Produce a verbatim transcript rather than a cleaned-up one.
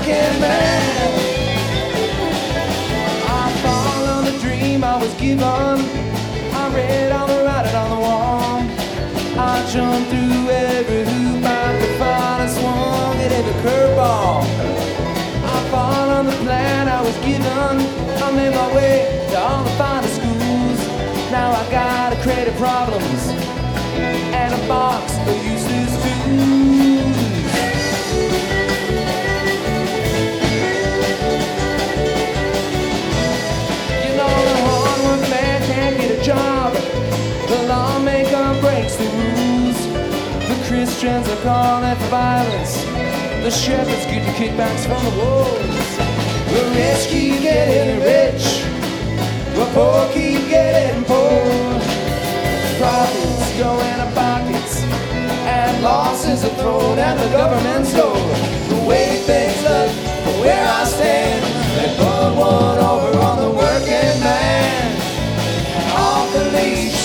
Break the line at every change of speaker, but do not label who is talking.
working man. I followed the dream I was given. I read all the writing on the wall. I jumped through every hoop I could find and swung at every curveball. I followed the plan I was given. I made my way to all the finest schools. Now I got a credit problems and a box of useless tools. You know the hard-working man can't get a job. The lawmaker breaks the rules. The Christians are calling for violence. The shepherds getting kickbacks from the wolves. The rich keep getting rich. The poor keep getting poor. Profits go into pockets and losses are thrown at the government's door. The way things look from where I stand, they put one over on the working man. Off the leash